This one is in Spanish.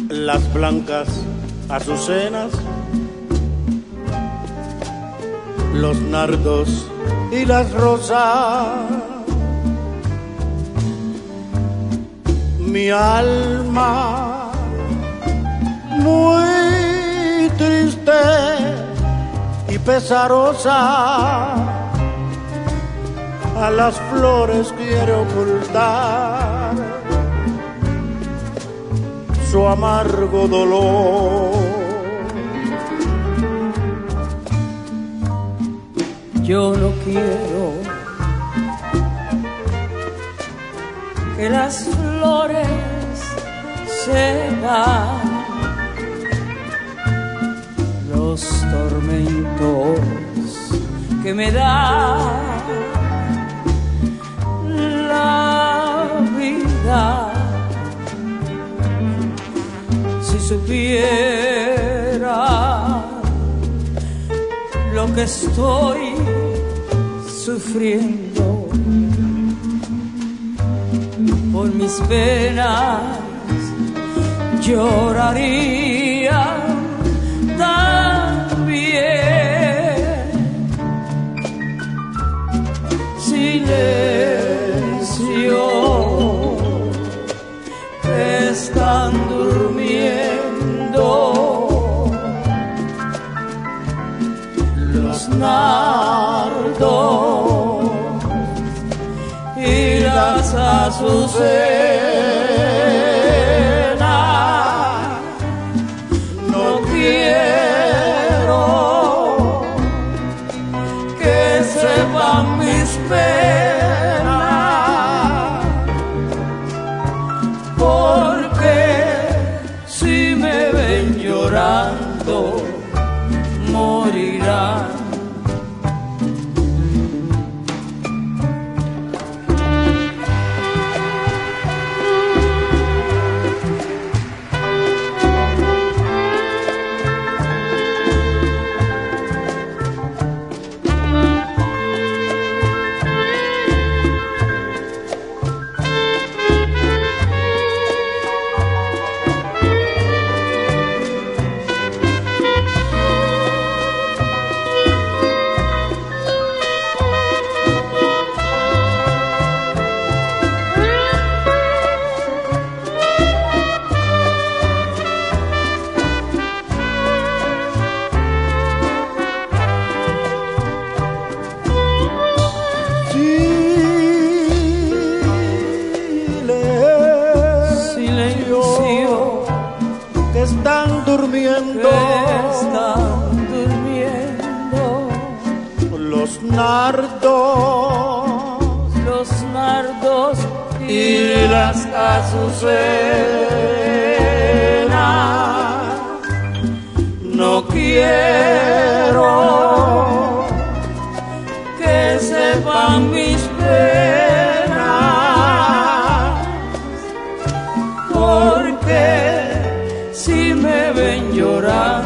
las blancas azucenas, los nardos y las rosas. Mi alma muy triste y pesarosa a las flores quiere ocultar su amargo dolor. Yo no quiero que las flores sepan los tormentos que me da la vida. Si supiera lo que estoy sufriendo por mis penas, lloraría también. Silencio, que están durmiendo los nardos y las azucenas. No quiero que sepan mis penas, porque si me ven llorando morirán. Están durmiendo, los nardos y las azucenas. No quiero que sepan mis penas, porque si me ven llorar